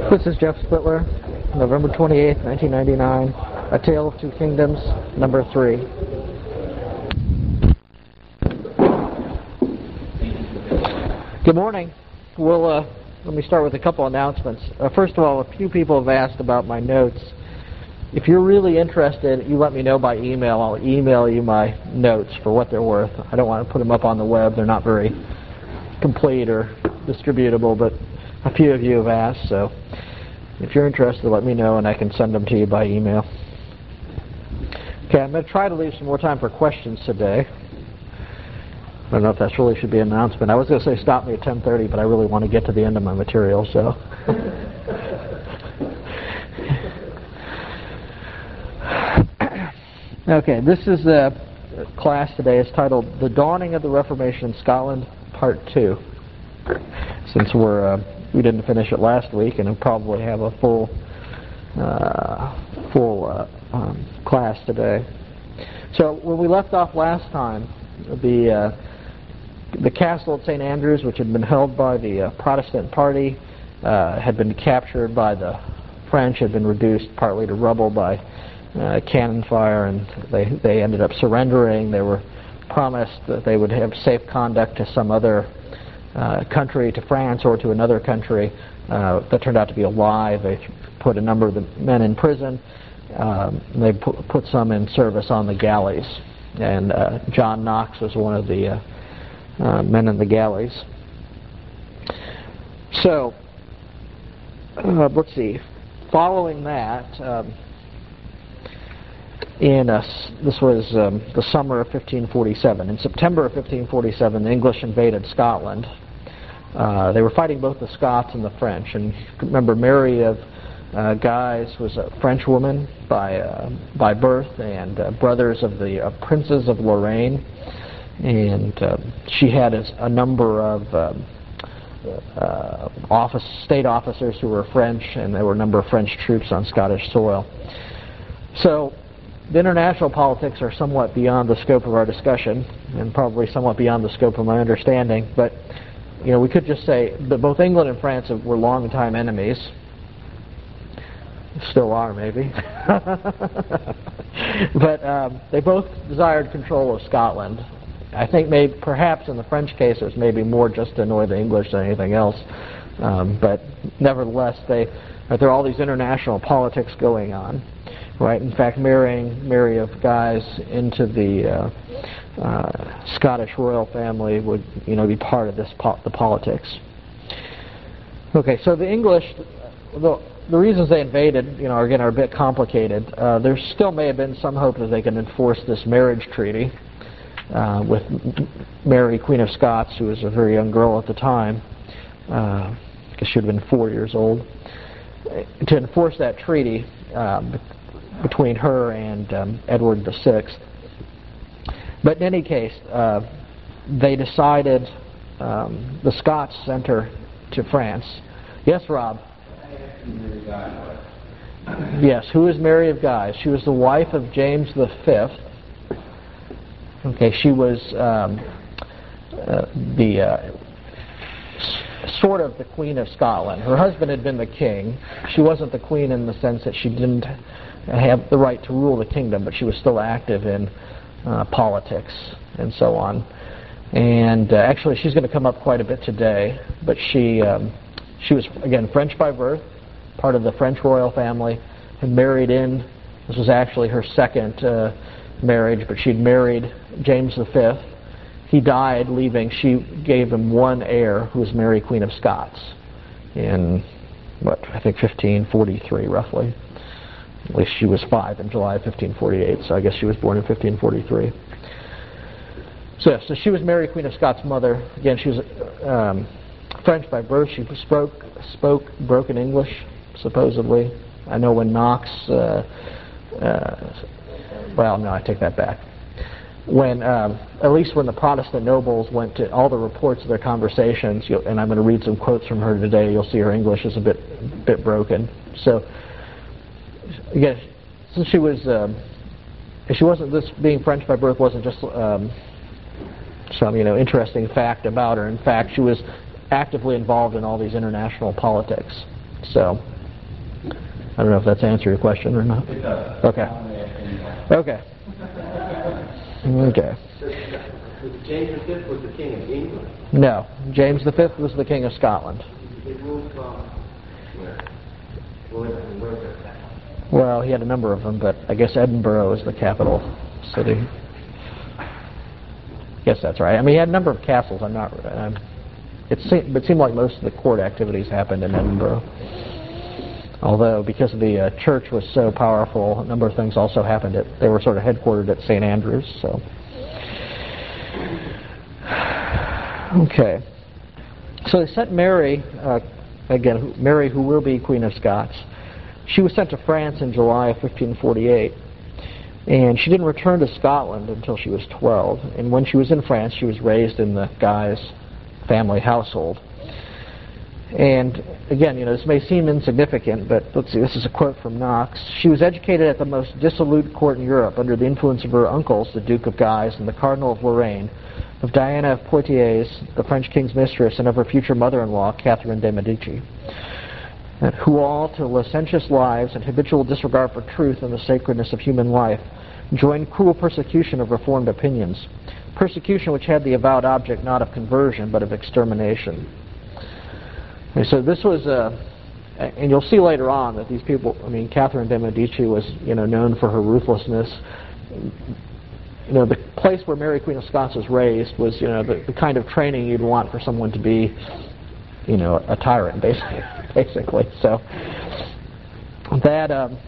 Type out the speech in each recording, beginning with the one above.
This is Jeff Spittler, November 28th, 1999, A Tale of Two Kingdoms, number 3. Good morning. Let me start with a couple announcements. First of all, a few people have asked about my notes. If you're really interested, you let me know by email. I'll email you my notes for what they're worth. I don't want to put them up on the web. They're not very complete or distributable, but a few of you have asked, so if you're interested, let me know and I can send them to you by email. Okay, I'm going to try to leave some more time for questions today. I don't know if that really should be an announcement. I was going to say stop me at 10:30, but I really want to get to the end of my material, so. Okay, this is the class today. It's titled The Dawning of the Reformation in Scotland, Part 2. Since we didn't finish it last week, and we'll probably have a full class today. So when we left off last time, the castle at St. Andrews, which had been held by the Protestant party, had been captured by the French, had been reduced partly to rubble by cannon fire, and they ended up surrendering. They were promised that they would have safe conduct to some other country, to France or to another country. That turned out to be a lie. They put a number of the men in prison. They put some in service on the galleys. And John Knox was one of the men in the galleys. So, let's see. Following that, this was the summer of 1547. In September of 1547, the English invaded Scotland. They were fighting both the Scots and the French. And remember, Mary of Guise was a French woman by birth, and brothers of the princes of Lorraine. And she had a number of state officers who were French, and there were a number of French troops on Scottish soil. So the international politics are somewhat beyond the scope of our discussion, and probably somewhat beyond the scope of my understanding. But we could just say that both England and France were long-time enemies. Still are, maybe. But they both desired control of Scotland. I think perhaps in the French case it was maybe more just to annoy the English than anything else. But nevertheless, there are all these international politics going on. Right. In fact, marrying Mary of Guise into the Scottish royal family would, be part of the politics. Okay, so the English, the reasons they invaded, are a bit complicated. There still may have been some hope that they could enforce this marriage treaty with Mary, Queen of Scots, who was a very young girl at the time. I guess she would have been 4 years old. To enforce that treaty between her and Edward VI. But in any case, they decided, the Scots sent her to France. Yes, Rob? Yes, who is Mary of Guise? She was the wife of James V. Okay, she was sort of the Queen of Scotland. Her husband had been the king. She wasn't the queen in the sense that she didn't have the right to rule the kingdom, but she was still active in politics and so on. And actually, she's going to come up quite a bit today. But she was, again, French by birth, part of the French royal family, had married in. This was actually her second marriage, but she'd married James V. He died, leaving. She gave him one heir, who was Mary, Queen of Scots, in I think 1543, roughly. At least she was 5 in July of 1548, so I guess she was born in 1543. So she was Mary, Queen of Scots' mother. Again, she was French by birth. She spoke broken English, supposedly. I know when Knox, well, no, I take that back. When, at least when the Protestant nobles went to all the reports of their conversations, and I'm going to read some quotes from her today, you'll see her English is a bit broken. So, again, since she wasn't, this being French by birth wasn't just some interesting fact about her. In fact, she was actively involved in all these international politics. So I don't know if that's answered your question or not. It does. Okay. Okay. Okay. James V was the king of England. No, James V was the king of Scotland. He ruled from where? Where was it? Well, he had a number of them, but I guess Edinburgh is the capital city. Yes, that's right. I mean, he had a number of castles. It seemed like most of the court activities happened in Edinburgh. Although, because the church was so powerful, a number of things also happened. They were sort of headquartered at St. Andrews. So, okay. So they sent Mary, again, Mary, who will be Queen of Scots. She was sent to France in July of 1548, and she didn't return to Scotland until she was 12. And when she was in France, she was raised in the Guise family household. And again, this may seem insignificant, but let's see, this is a quote from Knox. She was educated at the most dissolute court in Europe under the influence of her uncles, the Duke of Guise and the Cardinal of Lorraine, of Diana of Poitiers, the French king's mistress, and of her future mother-in-law, Catherine de' Medici, who all, to licentious lives and habitual disregard for truth and the sacredness of human life, joined cruel persecution of reformed opinions, persecution which had the avowed object not of conversion but of extermination. And so this was, and you'll see later on that these people, Catherine de' Medici was, known for her ruthlessness. The place where Mary, Queen of Scots was raised was, the kind of training you'd want for someone to be, a tyrant, basically. So that,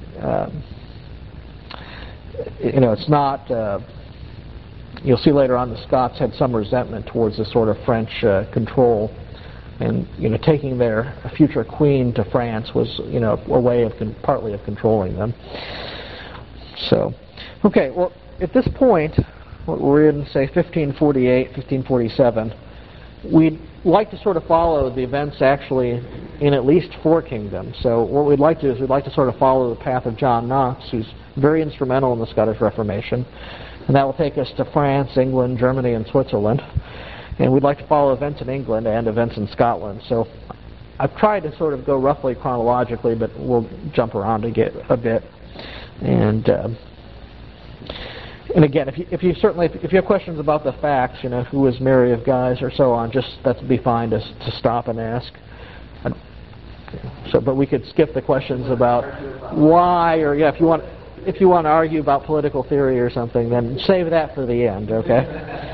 it's not. You'll see later on the Scots had some resentment towards this sort of French control, and taking their future queen to France was, a way of partly of controlling them. So, okay, well, at this point, we're in, say, 1548, 1547. We'd like to sort of follow the events actually in at least 4 kingdoms. So what we'd like to do is we'd like to sort of follow the path of John Knox, who's very instrumental in the Scottish Reformation. And that will take us to France, England, Germany, and Switzerland. And we'd like to follow events in England and events in Scotland. So I've tried to sort of go roughly chronologically, but we'll jump around a bit. And again, if you have questions about the facts, who was Mary of Guise or so on, just that'd be fine to stop and ask. But we could skip the questions about why, or if you want to argue about political theory or something, then save that for the end, okay?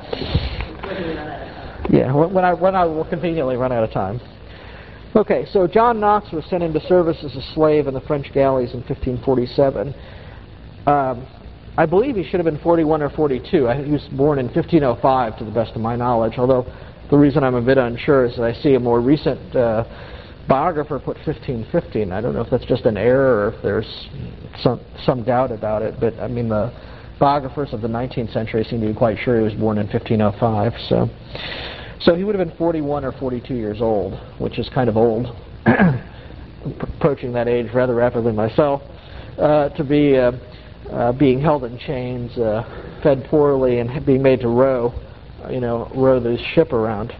Yeah, when I will conveniently run out of time. Okay, so John Knox was sent into service as a slave in the French galleys in 1547. I believe he should have been 41 or 42. I think he was born in 1505, to the best of my knowledge, although the reason I'm a bit unsure is that I see a more recent biographer put 1515. I don't know if that's just an error or if there's some doubt about it, but the biographers of the 19th century seem to be quite sure he was born in 1505. So he would have been 41 or 42 years old, which is kind of old, approaching that age rather rapidly myself, to be being held in chains, fed poorly, and being made to row this ship around.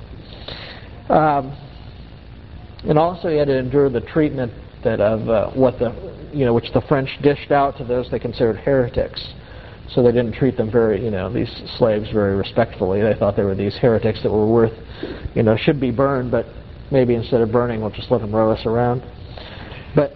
And also he had to endure the treatment of which the French dished out to those they considered heretics. So they didn't treat them these slaves very respectfully. They thought they were these heretics that were worth, should be burned, but maybe instead of burning, we'll just let them row us around. But,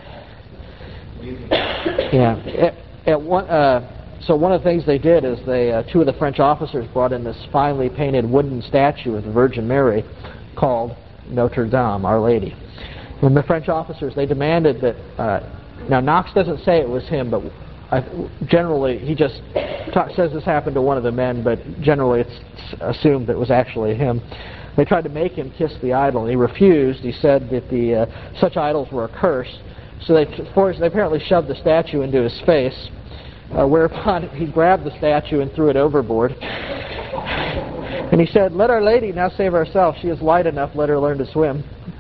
yeah. So one of the things they did is two of the French officers brought in this finely painted wooden statue of the Virgin Mary called Notre Dame, Our Lady. And the French officers, they demanded that, now Knox doesn't say it was him, but generally he just says this happened to one of the men, but generally it's assumed that it was actually him. They tried to make him kiss the idol, and he refused. He said that such idols were a curse. So they apparently shoved the statue into his face, whereupon he grabbed the statue and threw it overboard. And he said, "Let Our Lady now save ourselves. She is light enough. Let her learn to swim."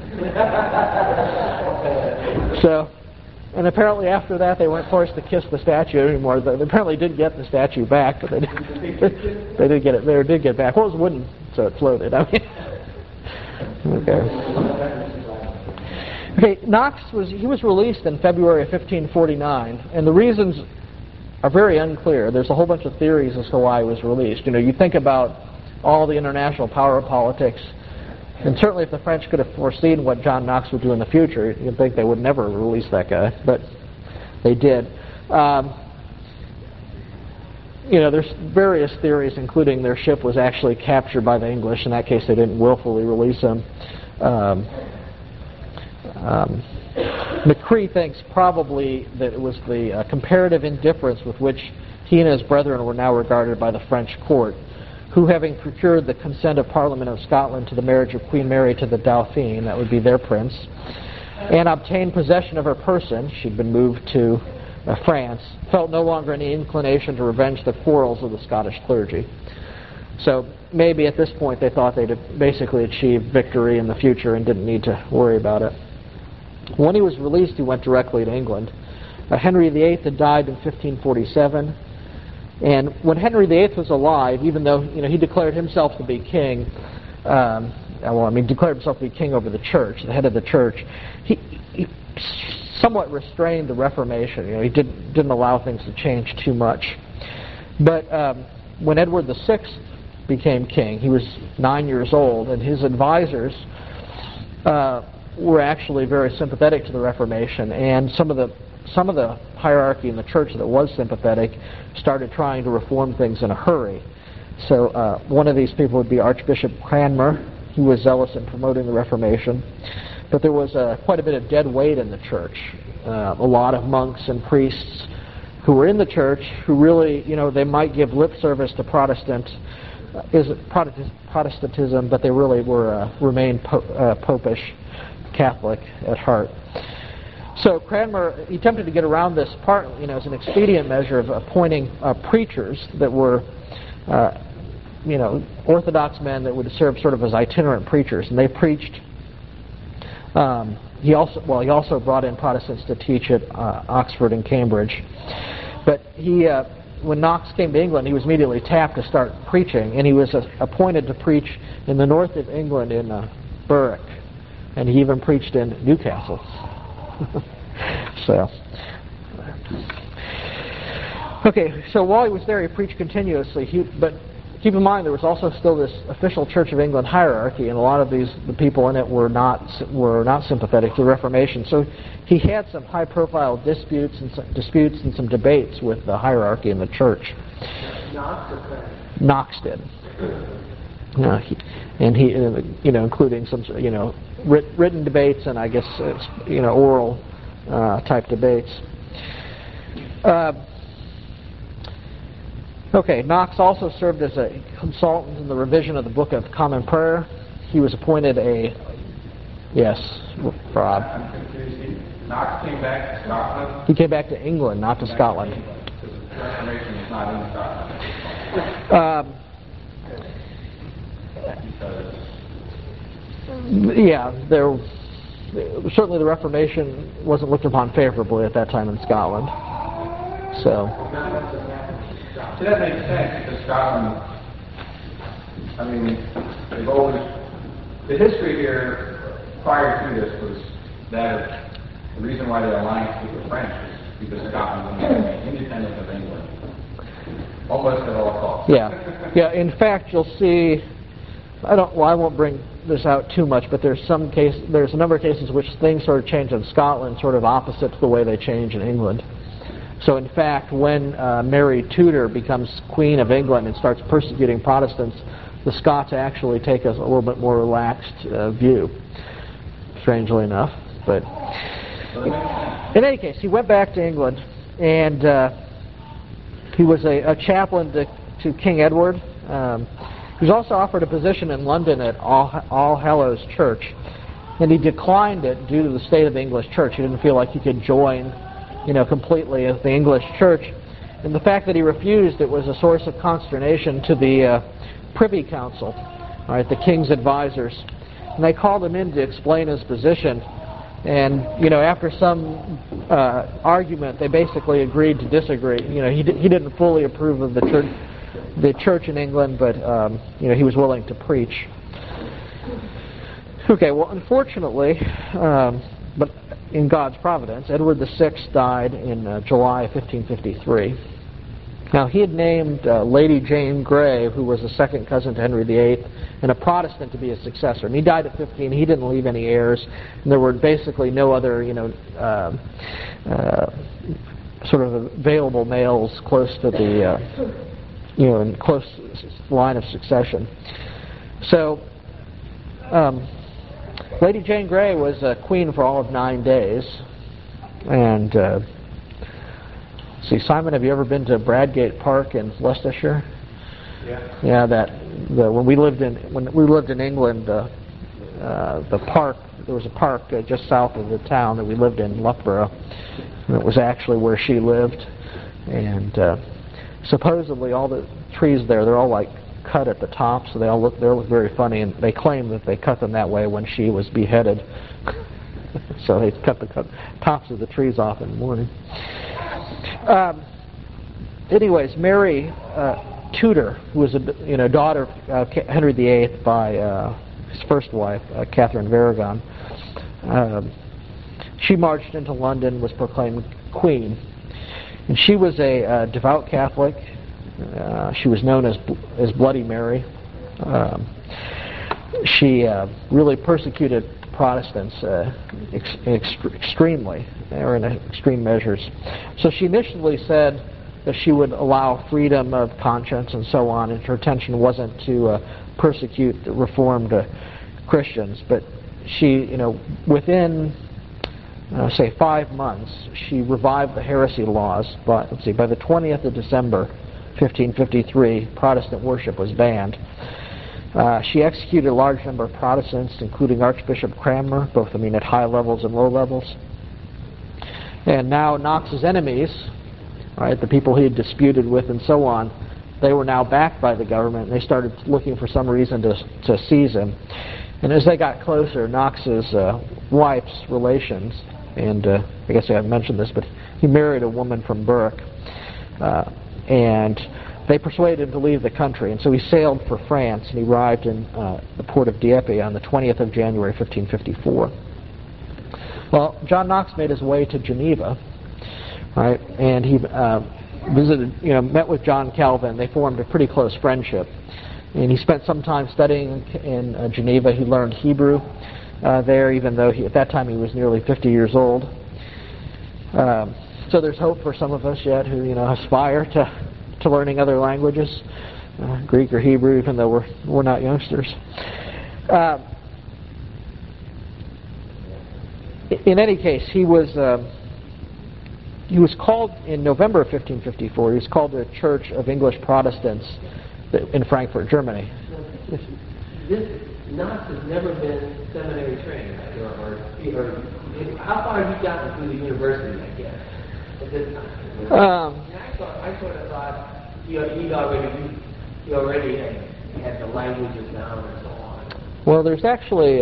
So, and apparently after that they weren't forced to kiss the statue anymore. They apparently did get the statue back, but they did get it. They did get it back. Well, it was wooden, so it floated. Okay. Okay, Knox was released in February of 1549, and the reasons are very unclear. There's a whole bunch of theories as to why he was released. You think about all the international power politics, and certainly if the French could have foreseen what John Knox would do in the future, you'd think they would never release that guy, but they did. There's various theories, including their ship was actually captured by the English. In that case, they didn't willfully release him. McCree thinks probably that it was the comparative indifference with which he and his brethren were now regarded by the French court, who, having procured the consent of Parliament of Scotland to the marriage of Queen Mary to the Dauphin, that would be their prince, and obtained possession of her person, she'd been moved to France, felt no longer any inclination to revenge the quarrels of the Scottish clergy. So maybe at this point they thought they'd basically achieved victory in the future and didn't need to worry about it. When he was released, he went directly to England. Henry VIII had died in 1547, and when Henry VIII was alive, even though he declared himself to be king, declared himself to be king over the church, the head of the church, he somewhat restrained the Reformation. He didn't allow things to change too much. But when Edward VI became king, he was 9 years old, and his advisors were actually very sympathetic to the Reformation, and some of the hierarchy in the church that was sympathetic started trying to reform things in a hurry. So one of these people would be Archbishop Cranmer. He was zealous in promoting the Reformation, but there was quite a bit of dead weight in the church. A lot of monks and priests who were in the church who really, they might give lip service to Protestantism, but they really remained popish Catholic at heart. So Cranmer, he attempted to get around this part, as an expedient measure of appointing preachers that were, Orthodox men that would serve sort of as itinerant preachers, and they preached. He also brought in Protestants to teach at Oxford and Cambridge. But when Knox came to England, he was immediately tapped to start preaching, and he was appointed to preach in the north of England in Berwick, and he even preached in Newcastle. So while he was there, he preached continuously. But keep in mind, there was also still this official Church of England hierarchy, and a lot of the people in it were not sympathetic to the Reformation. So he had some high-profile disputes and some debates with the hierarchy in the church. Knox did. Including some written debates and I guess oral type debates. Knox also served as a consultant in the revision of the Book of Common Prayer. He was appointed Rob. I'm confused. Knox came back to Scotland? He came back to England, not to Scotland. Because the Reformation is not in Scotland. Certainly the Reformation wasn't looked upon favorably at that time in Scotland. So that makes sense, because Scotland, they've always, the history here prior to this was that the reason why they aligned with the French was because Scotland was independent of England, almost at all costs. Yeah. In fact, you'll see. I won't bring this out too much, but there's a number of cases in which things sort of change in Scotland, sort of opposite to the way they change in England. So, in fact, when Mary Tudor becomes Queen of England and starts persecuting Protestants, the Scots actually take a little bit more relaxed view, strangely enough. But in any case, he went back to England, and he was a chaplain to King Edward. He was also offered a position in London at All Hallows Church, and he declined it due to the state of the English Church. He didn't feel like he could join, completely as the English Church. And the fact that he refused it was a source of consternation to the Privy Council, the King's advisors. And they called him in to explain his position. And, after some argument, they basically agreed to disagree. He didn't fully approve of the church in England, but he was willing to preach. Unfortunately, but in God's providence, Edward VI died in July of 1553. Now, he had named Lady Jane Grey, who was a second cousin to Henry VIII, and a Protestant, to be his successor. And he died at 15. He didn't leave any heirs, and there were basically no other, sort of available males close to the, in close line of succession. So, Lady Jane Grey was queen for all of 9 days, and see, Simon, have you ever been to Bradgate Park in Leicestershire? Yeah. Yeah, when we lived in England, the park, there was a park just south of the town that we lived in, Loughborough, and it was actually where she lived. And supposedly all the trees there, they're all like cut at the top, so they look very funny. And they claim that they cut them that way when she was beheaded. So they cut the tops of the trees off in the morning. Anyways, Mary Tudor, who was a daughter of Henry VIII by his first wife, Catherine of Aragon, she marched into London, was proclaimed queen, and she was a devout Catholic. She was known as Bloody Mary. She really persecuted Protestants extremely, or in extreme measures. So she initially said that she would allow freedom of conscience and so on, and her intention wasn't to persecute the Reformed Christians. But she, within say 5 months, she revived the heresy laws. By the 20th of December, 1553, Protestant worship was banned. She executed a large number of Protestants, including Archbishop Cranmer, both at high levels and low levels. And now Knox's enemies, right, the people he had disputed with and so on, they were now backed by the government, and they started looking for some reason to seize him. And as they got closer, Knox's wife's relations, and I guess I haven't mentioned this, but he married a woman from Berwick, and they persuaded him to leave the country, and so he sailed for France, and he arrived in the port of Dieppe on the 20th of January, 1554. Well, John Knox made his way to Geneva, right, and he visited, met with John Calvin. They formed a pretty close friendship, and he spent some time studying in Geneva. He learned Hebrew there, even though at that time he was nearly 50 years old. So there's hope for some of us yet who, aspire to learning other languages, Greek or Hebrew, even though we're not youngsters. In any case, he was called in November of 1554. He was called to a church of English Protestants in Frankfurt, Germany. This Knox has never been seminary trained, or how far have you gotten through the university, I guess, at this time? I sort of thought he already had the languages down and so on. Well, there's actually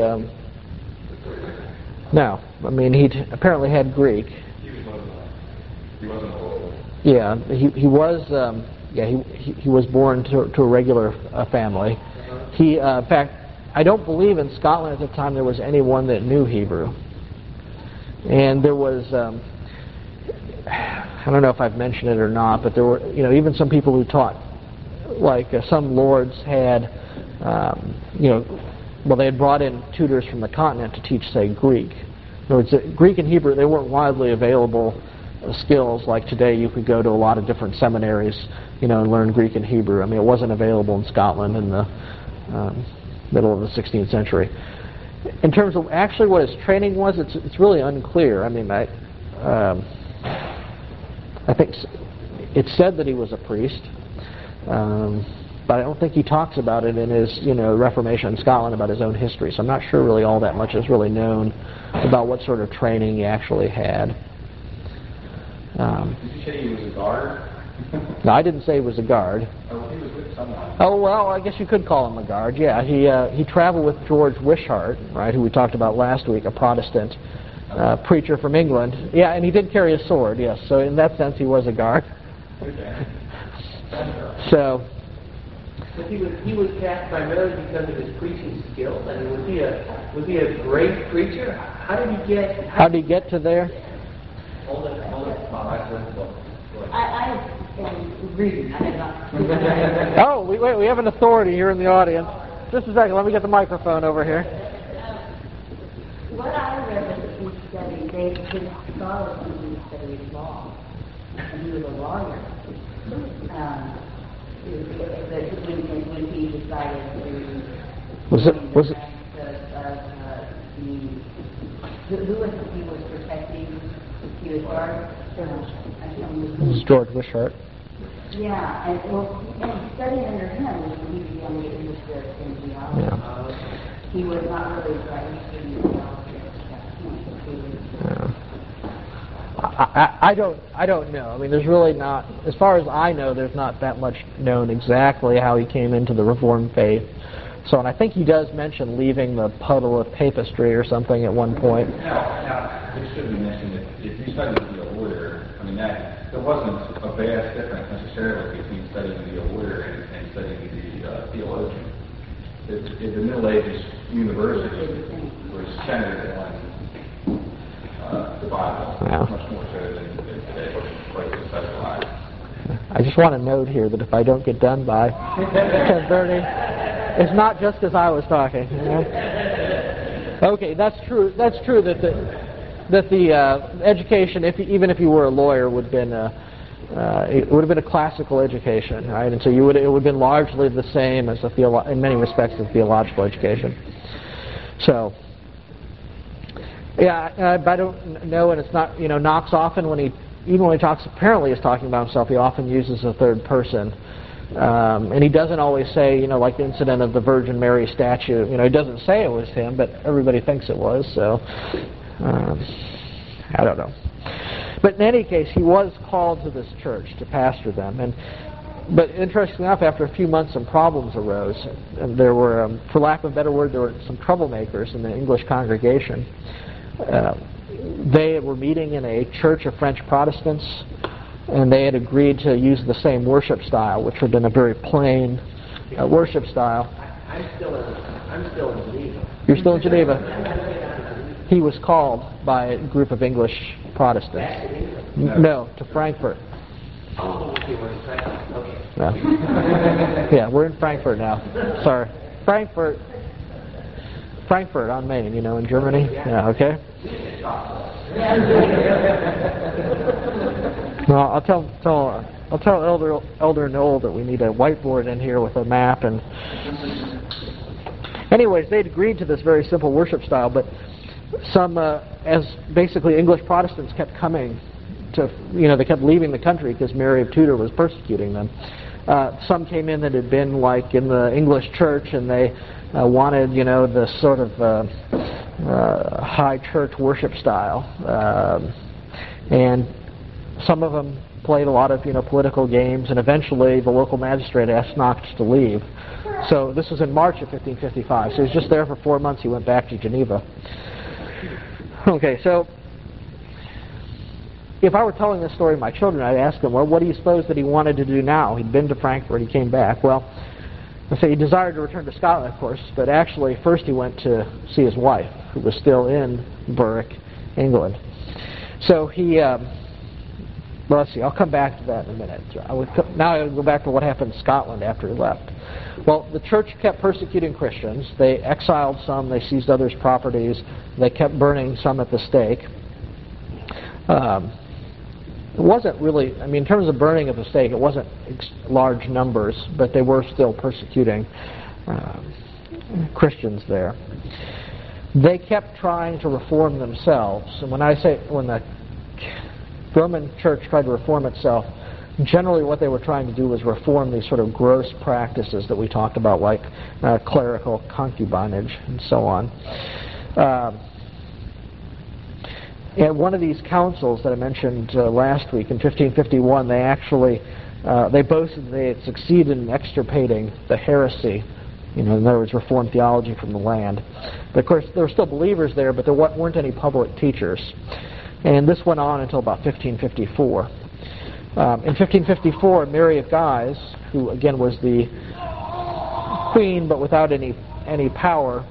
no. He apparently had Greek. He wasn't old. Yeah, he was. He was born to a regular family. He, in fact, I don't believe in Scotland at the time there was anyone that knew Hebrew, and there was. I don't know if I've mentioned it or not, but there were, even some people who taught, like some lords had, they had brought in tutors from the continent to teach, say, Greek. In other words, Greek and Hebrew, they weren't widely available skills like today. You could go to a lot of different seminaries, and learn Greek and Hebrew. It wasn't available in Scotland in the middle of the 16th century. In terms of actually what his training was, it's really unclear. I think it's said that he was a priest, but I don't think he talks about it in his, Reformation in Scotland, about his own history. So I'm not sure really all that much is really known about what sort of training he actually had. Did you say he was a guard? No, I didn't say he was a guard. Oh, he was with someone. Oh, well, I guess you could call him a guard. Yeah, he traveled with George Wishart, right, who we talked about last week, a Protestant preacher from England. Yeah, and he did carry a sword, yes. So in that sense, he was a guard. Okay. So. But he was cast primarily because of his preaching skilled? I mean, was he a great preacher? How did he get to there? Hold it. My book. I am reading. I have not. Oh, we have an authority here in the audience. Just a second. Let me get the microphone over here. What I read was he studied. His scholars he studied law, and he was a lawyer. When he decided to was it who was it he was protecting? He was guard. This is George Wishart. Yeah, and studying under him was when he began to get interested in geology. Yeah. He was not really interested in geology at that point. I don't know. I mean, there's really not, as far as I know, there's not that much known exactly how he came into the Reformed faith. So, and I think he does mention leaving the puddle of papistry or something at one point. Now, it should be mentioned that if you studied to be a lawyer, I mean, there wasn't a vast difference necessarily between studying to be a lawyer and studying to be a theologian. In the Middle Ages, universities were centered on the Bible, much more so than today, which is quite specialized. I just want to note here that if I don't get done by 10:30, it's not just because I was talking. You know? Okay, that's true. That's true that the education, even if you were a lawyer, would have been it would have been a classical education, right? And so it would have been largely the same as in many respects the theological education. So. Yeah, but I don't know, and it's not, Knox often even when he talks, apparently is talking about himself, he often uses a third person. And he doesn't always say, like the incident of the Virgin Mary statue, he doesn't say it was him, but everybody thinks it was, so I don't know. But in any case, he was called to this church to pastor them. But interestingly enough, after a few months, some problems arose. And there were, for lack of a better word, there were some troublemakers in the English congregation. They were meeting in a church of French Protestants, and they had agreed to use the same worship style, which had been a very plain worship style. I'm still in Geneva. You're still in Geneva? He was called by a group of English Protestants. No, to Frankfurt. Oh, okay, we're in Frankfurt. Okay. Yeah, we're in Frankfurt now. Sorry. Frankfurt on Main, in Germany. Yeah, okay. Well, I'll tell Elder Noel that we need a whiteboard in here with a map. And anyways, they'd agreed to this very simple worship style, but some, as basically English Protestants kept coming to, they kept leaving the country because Mary of Tudor was persecuting them. Some came in that had been like in the English church, and they wanted, the sort of high church worship style. And some of them played a lot of, political games, and eventually the local magistrate asked Knox to leave. So this was in March of 1555. So he was just there for 4 months. He went back to Geneva. Okay, so if I were telling this story to my children, I'd ask them, well, what do you suppose that he wanted to do now? He'd been to Frankfurt, he came back. Well, I say he desired to return to Scotland, of course, but actually first he went to see his wife, who was still in Berwick, England. So he, let's see, I'll come back to that in a minute. Now I'll go back to what happened in Scotland after he left. Well, the church kept persecuting Christians. They exiled some, they seized others' properties, they kept burning some at the stake. It wasn't really, in terms of burning at the stake, it wasn't large numbers, but they were still persecuting Christians there. They kept trying to reform themselves. And when the Roman Church tried to reform itself, generally what they were trying to do was reform these sort of gross practices that we talked about, like clerical concubinage and so on. At one of these councils that I mentioned last week in 1551, they actually they boasted they had succeeded in extirpating the heresy, in other words, Reformed theology from the land. But of course, there were still believers there, but there weren't any public teachers. And this went on until about 1554. In 1554, Mary of Guise, who again was the queen but without any any power,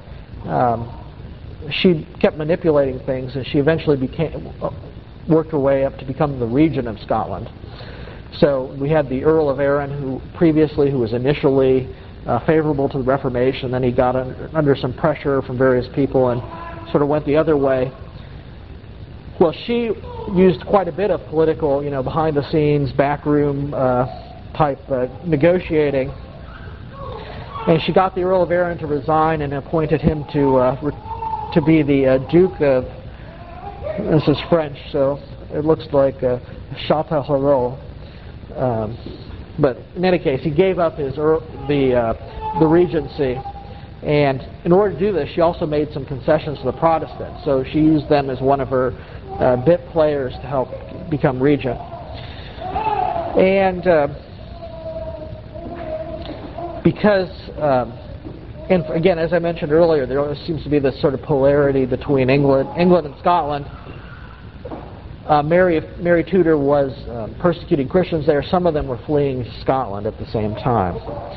she kept manipulating things, and she eventually worked her way up to become the regent of Scotland. So we had the Earl of Arran, who was initially favorable to the Reformation. Then he got under some pressure from various people and sort of went the other way. Well, she used quite a bit of political, behind-the-scenes, backroom type negotiating, and she got the Earl of Arran to resign and appointed him to be the Duke of. This is French, so it looks like Châtellerault. But in any case, he gave up the regency, and in order to do this, she also made some concessions to the Protestants. So she used them as one of her bit players to help become regent. And because, and again, as I mentioned earlier, there always seems to be this sort of polarity between England and Scotland. Mary Tudor was persecuting Christians there. Some of them were fleeing Scotland at the same time.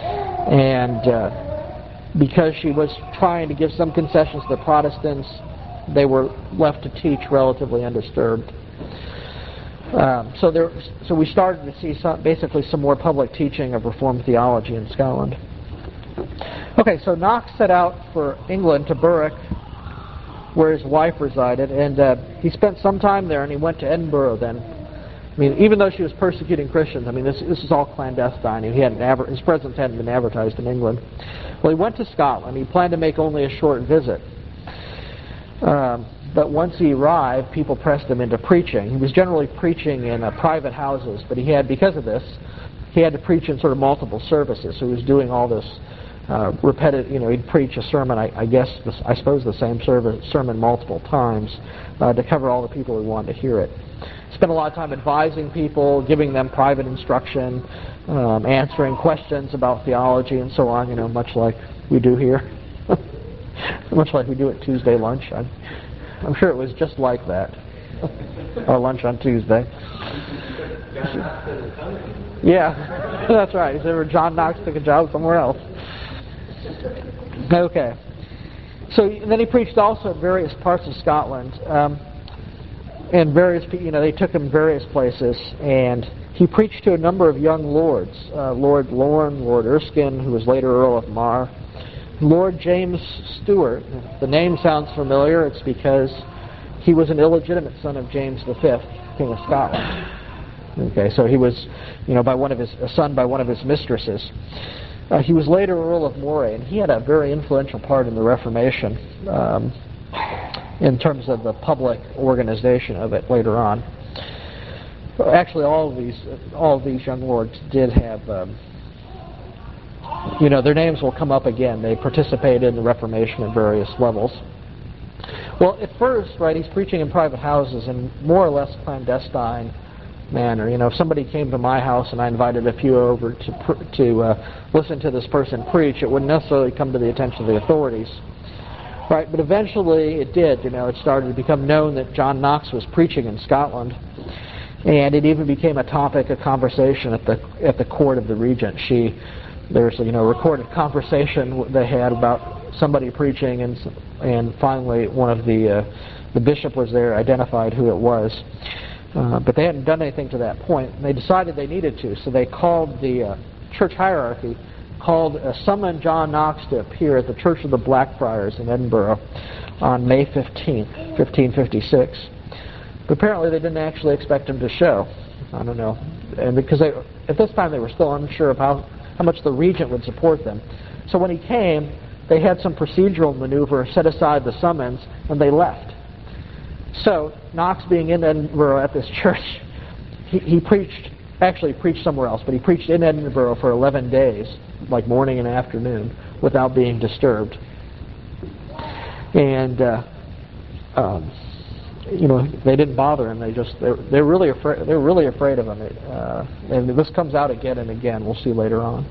And because she was trying to give some concessions to the Protestants, they were left to teach relatively undisturbed. So we started to see basically some more public teaching of Reformed theology in Scotland. Okay, so Knox set out for England, to Berwick, where his wife resided, and he spent some time there, and he went to Edinburgh then. I mean, even though she was persecuting Christians, I mean, this is all clandestine. His presence hadn't been advertised in England. Well, he went to Scotland. He planned to make only a short visit. But once he arrived, people pressed him into preaching. He was generally preaching in private houses, but because of this, he had to preach in sort of multiple services. So he was doing all this repetitive, he'd preach a sermon, I suppose the same sermon multiple times to cover all the people who wanted to hear it. Spent a lot of time advising people, giving them private instruction, answering questions about theology and so on, much like we do here. Much like we do at Tuesday lunch. I'm sure it was just like that. Our lunch on Tuesday. Yeah, that's right. John Knox took a job somewhere else. Okay. So then he preached also in various parts of Scotland, and they took him various places, and he preached to a number of young lords, Lord Lorne, Lord Erskine, who was later Earl of Mar, Lord James Stuart. If the name sounds familiar, it's because he was an illegitimate son of James V, King of Scotland. Okay, so he was, a son by one of his mistresses. He was later Earl of Moray, and he had a very influential part in the Reformation in terms of the public organization of it later on. Actually, all of these young lords did have, their names will come up again. They participated in the Reformation at various levels. Well, at first, he's preaching in private houses in more or less clandestine manner. If somebody came to my house and I invited a few over to listen to this person preach, it wouldn't necessarily come to the attention of the authorities. Right, but eventually it did. It started to become known that John Knox was preaching in Scotland, and it even became a topic of conversation at the court of the regent. There's a recorded conversation they had about somebody preaching, and finally one of the bishop was there, identified who it was. But they hadn't done anything to that point. And they decided they needed to, so they called the church hierarchy, summoned John Knox to appear at the Church of the Blackfriars in Edinburgh on May 15th, 1556. But apparently they didn't actually expect him to show. I don't know. And because at this time they were still unsure of how much the regent would support them. So when he came, they had some procedural maneuver, set aside the summons, and they left. So Knox, being in Edinburgh at this church, he preached somewhere else, but he preached in Edinburgh for 11 days, like morning and afternoon, without being disturbed. And they didn't bother him. They're really afraid. They're really afraid of him. And this comes out again and again. We'll see later on.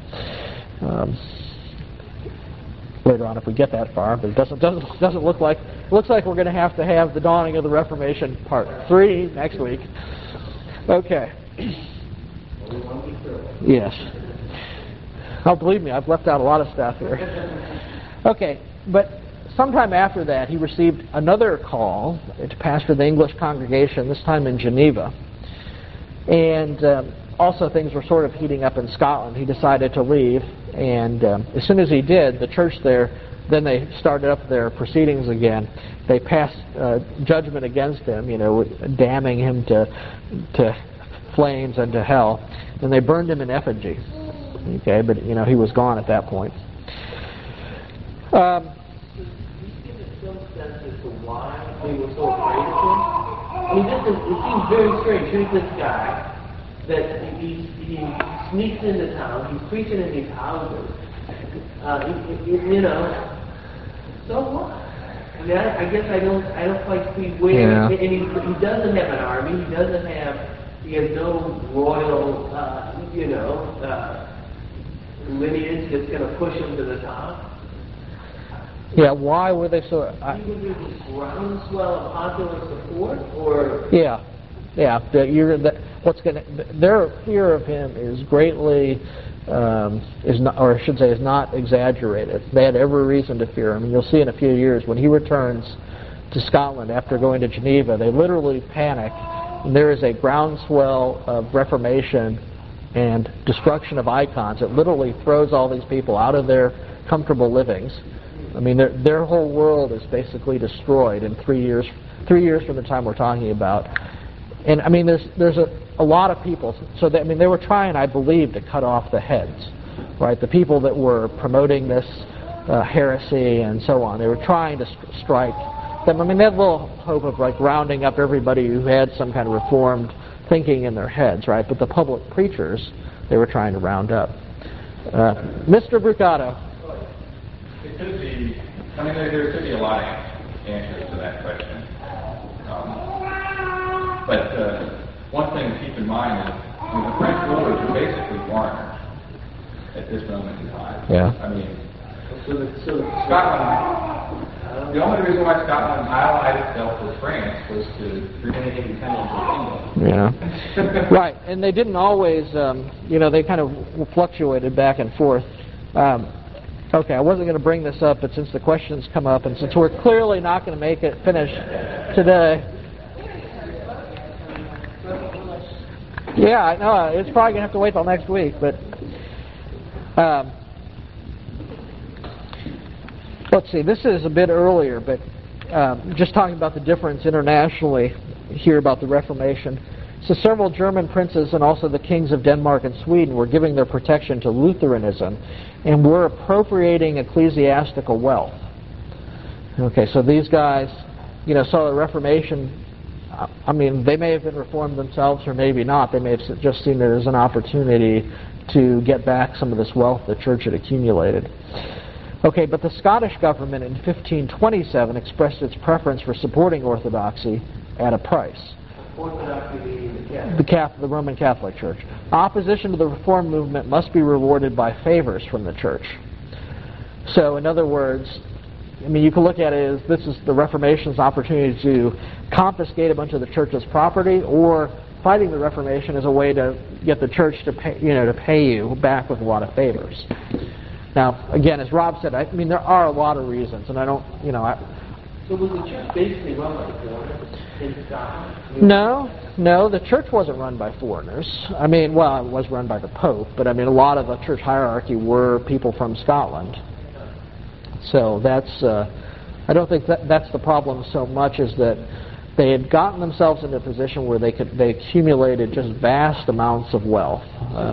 Later on, if we get that far, but it doesn't look like. It looks like we're going to have the dawning of the Reformation part 3 next week. Okay. Yes. Oh, believe me, I've left out a lot of stuff here. Okay, but sometime after that, he received another call to pastor the English congregation, this time in Geneva. And also things were sort of heating up in Scotland. He decided to leave, and as soon as he did, the church there, then they started up their proceedings again. They passed judgment against him, damning him to flames and to hell. And they burned him in effigy. Okay, but he was gone at that point. Can you give us some sense as to why they were so afraid of him? I mean, it seems very strange. Here's this guy that he sneaks into town. He's preaching in these houses. So what? I mean, I guess I don't quite see where. Yeah. And he doesn't have an army. He has no royal, lineage that's going to push him to the top. Yeah, why were they so... Even with this groundswell of popular support, or... Yeah. Their fear of him is greatly, is not exaggerated. They had every reason to fear him. And you'll see in a few years when he returns to Scotland after going to Geneva, they literally panic. And there is a groundswell of reformation and destruction of icons. It literally throws all these people out of their comfortable livings. I mean, their whole world is basically destroyed in 3 years. 3 years from the time we're talking about. And I mean, there's a lot of people. So they were trying, I believe, to cut off the heads, right? The people that were promoting this heresy and so on. They were trying to strike them. I mean, they had a little hope of rounding up everybody who had some kind of reformed thinking in their heads, right? But the public preachers, they were trying to round up. Mr. Brucato. It could be. I mean, there could be a lot of answers to that question. But one thing to keep in mind is the French rulers are basically foreigners at this moment in time. Yeah. I mean, so Scotland. The only reason why Scotland allied itself with France was to remain independent of England. Yeah. Right, and they didn't always. They kind of fluctuated back and forth. Okay, I wasn't going to bring this up, but since the questions come up, and since we're clearly not going to make it finish today. Yeah, I know. It's probably going to have to wait till next week, but let's see. This is a bit earlier, but just talking about the difference internationally here about the Reformation. So several German princes and also the kings of Denmark and Sweden were giving their protection to Lutheranism and were appropriating ecclesiastical wealth. Okay, so these guys, saw the Reformation. I mean, they may have been reformed themselves or maybe not. They may have just seen it as an opportunity to get back some of this wealth the church had accumulated. Okay, but the Scottish government in 1527 expressed its preference for supporting orthodoxy at a price. Orthodoxy being the Roman Catholic Church. Opposition to the Reform movement must be rewarded by favors from the church. So, in other words, I mean, you can look at it as this is the Reformation's opportunity to confiscate a bunch of the church's property, or fighting the Reformation as a way to get the church to pay you back with a lot of favors. Now, again, as Rob said, I mean, there are a lot of reasons, and I don't, So was the church basically run by foreigners in Scotland? No, the church wasn't run by foreigners. I mean, well, it was run by the Pope, but I mean, a lot of the church hierarchy were people from Scotland. So that's, I don't think that's the problem so much as that they had gotten themselves into a position where they accumulated just vast amounts of wealth.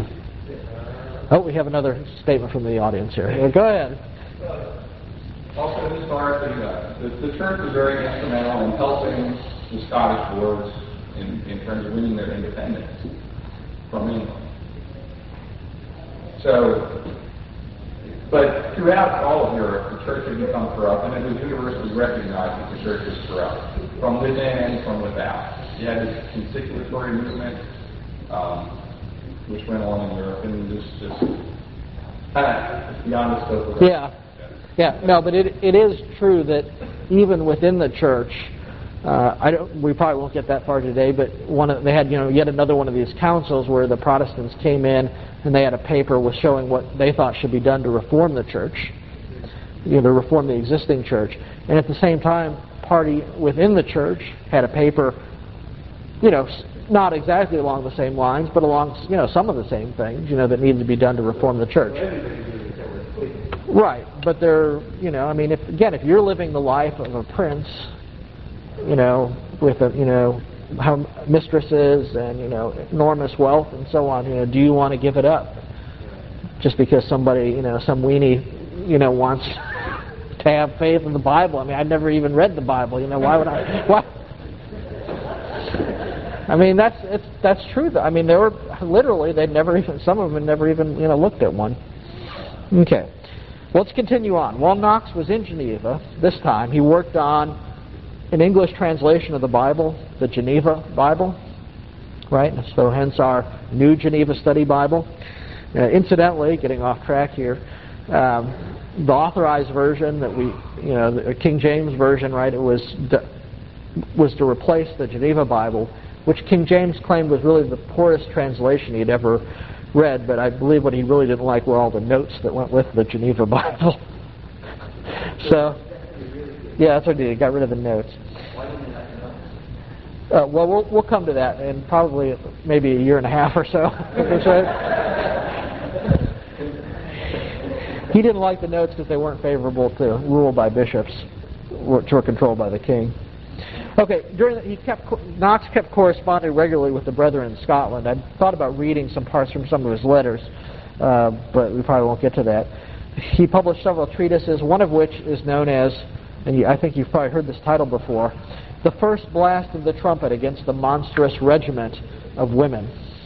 We have another statement from the audience here. Go ahead. Also, as far as the church was very instrumental in helping the Scottish lords in terms of winning their independence from England. So, but throughout all of Europe, the church had become corrupt, and it was universally recognized that the church was corrupt, from within and from without. You had this conciliatory movement, which went on in Europe, and this just beyond the scope of it. Yeah, no, but it is true that even within the church, we probably won't get that far today, but they had yet another one of these councils where the Protestants came in and they had a paper with showing what they thought should be done to reform the church. to reform the existing church. And at the same time, party within the church had a paper, not exactly along the same lines, but along, some of the same things, that needed to be done to reform the church. Right, but they're, if you're living the life of a prince, with how mistresses and enormous wealth and so on, do you want to give it up just because somebody, some weenie, wants to have faith in the Bible? I mean, I've never even read the Bible. Why would I? Why? I mean, that's true. I mean, they were literally some of them had never even looked at one. Okay, let's continue on. While Knox was in Geneva this time, he worked on an English translation of the Bible, the Geneva Bible, right? So hence our New Geneva Study Bible. Incidentally, getting off track here, the authorized version that the King James version, right? It was to replace the Geneva Bible, which King James claimed was really the poorest translation he'd ever read. But I believe what he really didn't like were all the notes that went with the Geneva Bible. So. Yeah, that's what he did. He got rid of the notes. Why didn't you like the notes? Well, we'll come to that in probably maybe a year and a half or so. He didn't like the notes because they weren't favorable to rule by bishops, which were controlled by the king. Okay, Knox kept corresponding regularly with the brethren in Scotland. I thought about reading some parts from some of his letters, but we probably won't get to that. He published several treatises, one of which is known as, and I think you've probably heard this title before, The First Blast of the Trumpet Against the Monstrous Regiment of Women.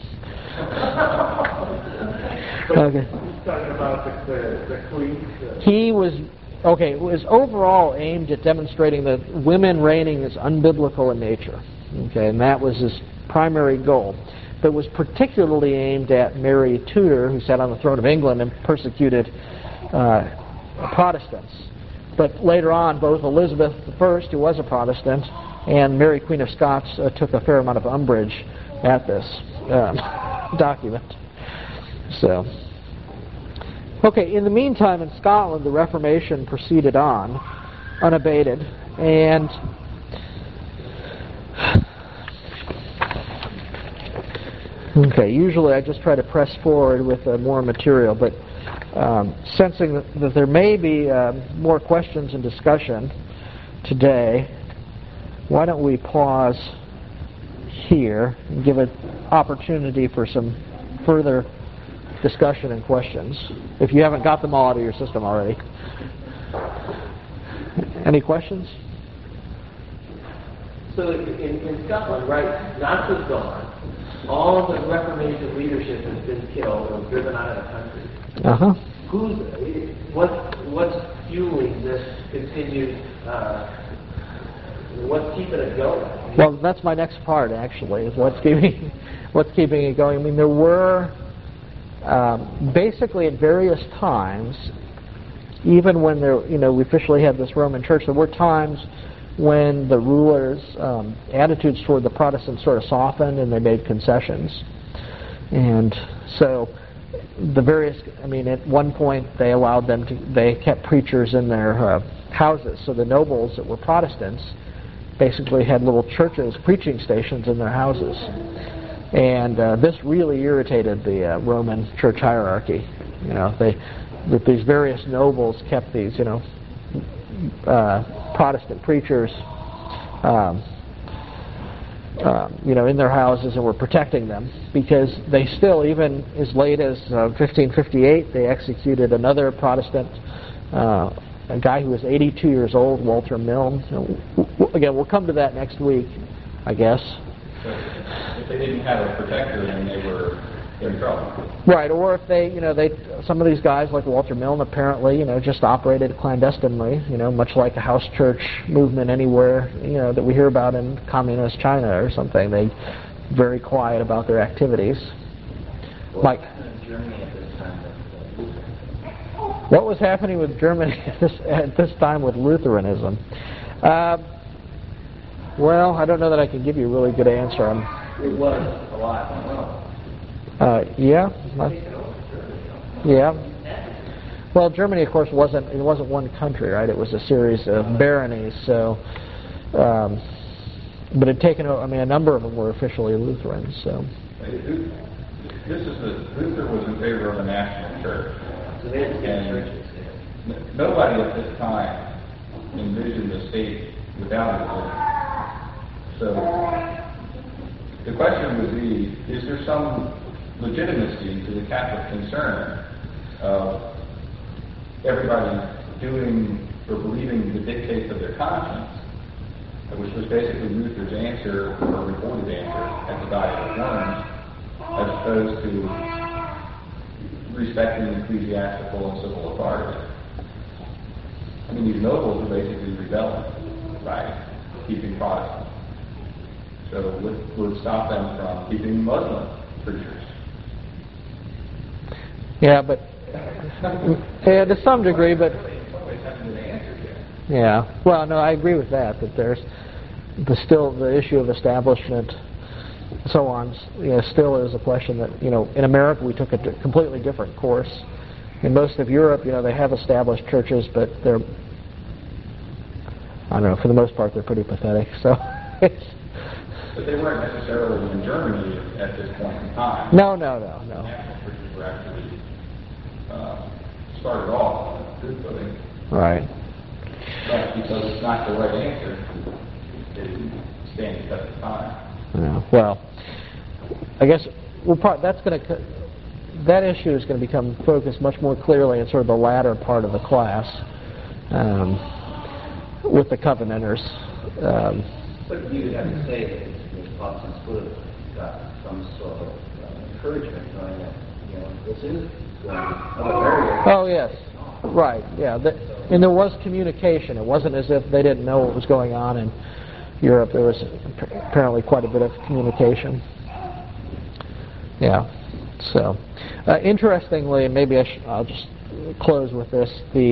Okay. He's talking about the queens. It was overall aimed at demonstrating that women reigning is unbiblical in nature. Okay, and that was his primary goal. But it was particularly aimed at Mary Tudor, who sat on the throne of England and persecuted Protestants. But later on, both Elizabeth I, who was a Protestant, and Mary, Queen of Scots, took a fair amount of umbrage at this document. So, okay, in the meantime, in Scotland, the Reformation proceeded on, unabated, and usually I just try to press forward with more material, but sensing that there may be more questions and discussion today, why don't we pause here and give an opportunity for some further discussion and questions, if you haven't got them all out of your system already. Any questions? So in Scotland, right, Knox was gone. All the Reformation leadership has been killed or driven out of the country. What's fueling this continued? What's keeping it going? Well, that's my next part. Actually, is what's keeping it going. I mean, there were basically at various times, even when we officially had this Roman Church, there were times when the rulers' attitudes toward the Protestants sort of softened and they made concessions, and so. At one point they allowed they kept preachers in their houses. So the nobles that were Protestants basically had little churches, preaching stations in their houses. And this really irritated the Roman church hierarchy. These various nobles kept these, Protestant preachers in their houses and were protecting them, because they still, even as late as 1558, they executed another Protestant, a guy who was 82 years old, Walter Milne. Again, we'll come to that next week, I guess. So if they didn't have a protector, then they're in trouble. Right, or if some of these guys like Walter Milne apparently, just operated clandestinely, much like a house church movement anywhere, that we hear about in communist China or something. They very quiet about their activities. Mike. What was happening with Germany at this time with Lutheranism? Well, I don't know that I can give you a really good answer on. It was a lot. Yeah. Well, Germany, of course, wasn't one country, right? It was a series of baronies. So, but it had taken. I mean, a number of them were officially Lutherans. So. Luther was in favor of a national church. So they had churches. Nobody at this time envisioned the state without a church. So the question would be, is there some legitimacy to the Catholic concern of everybody doing or believing the dictates of their conscience, which was basically Luther's answer, or reported answer, at the Diet of Worms, as opposed to respecting ecclesiastical and civil authority. I mean, these nobles were basically rebelling by keeping Protestant. So what would stop them from keeping Muslim preachers? Yeah, but to some degree, but yeah. Well, no, I agree with that. That there's still the issue of establishment, and so on. Still is a question that in America we took a completely different course. In most of Europe, they have established churches, but they're, I don't know, for the most part, they're pretty pathetic. So. But they weren't necessarily in Germany at this point in time. No. National churches were actually started off on a good footing. Right. But because it's not the right answer, it didn't stand the test of time. Yeah. Well, I guess that issue is going to become focused much more clearly in sort of the latter part of the class with the Covenanters. But you would have to say that the Protestants would have got some sort of encouragement knowing that this is going other areas. Oh yes, right. Yeah, and there was communication. It wasn't as if they didn't know what was going on in Europe. There was apparently quite a bit of communication. Yeah. So, interestingly, maybe I'll just close with this.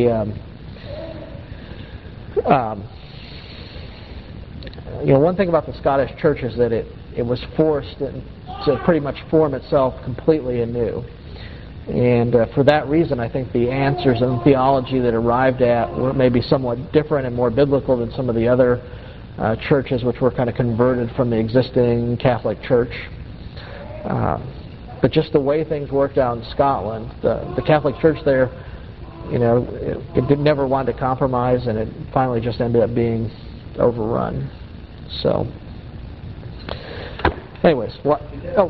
One thing about the Scottish Church is that it was forced to pretty much form itself completely anew. And for that reason, I think the answers in theology that arrived at were maybe somewhat different and more biblical than some of the other churches which were kind of converted from the existing Catholic Church. But just the way things worked out in Scotland, the Catholic Church there, it never wanted to compromise, and it finally just ended up being overrun. So, anyways, what? Oh.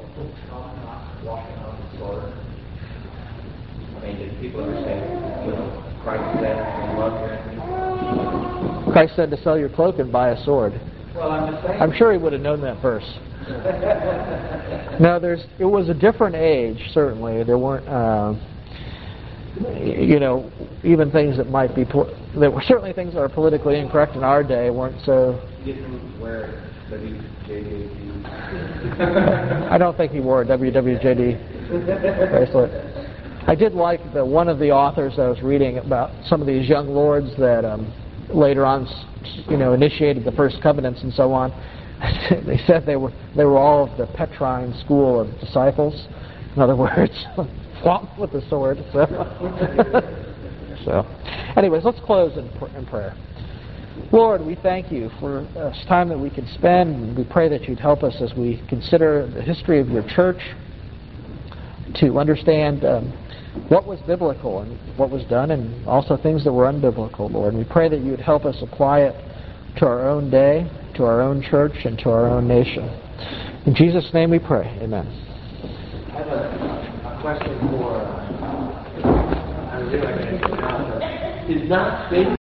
I mean, did people understand, Christ said, love your enemy? Christ said to sell your cloak and buy a sword. Well, I'm just saying. I'm sure he would have known that verse. No, it was a different age, certainly. There weren't, even things that might be, there were certainly things that are politically incorrect in our day weren't so. You didn't wear WWJD. I don't think he wore a WWJD bracelet. I did like one of the authors I was reading about some of these young lords that later on, initiated the first covenants and so on. They said they were all of the Petrine school of disciples. In other words, flop with the sword. So, anyways, let's close in prayer. Lord, we thank you for this time that we can spend, and we pray that you'd help us as we consider the history of your church to understand what was biblical and what was done, and also things that were unbiblical, Lord. And we pray that you would help us apply it to our own day, to our own church, and to our own nation. In Jesus' name we pray. Amen. I have a question for, I don't know if I can answer now, but is not faith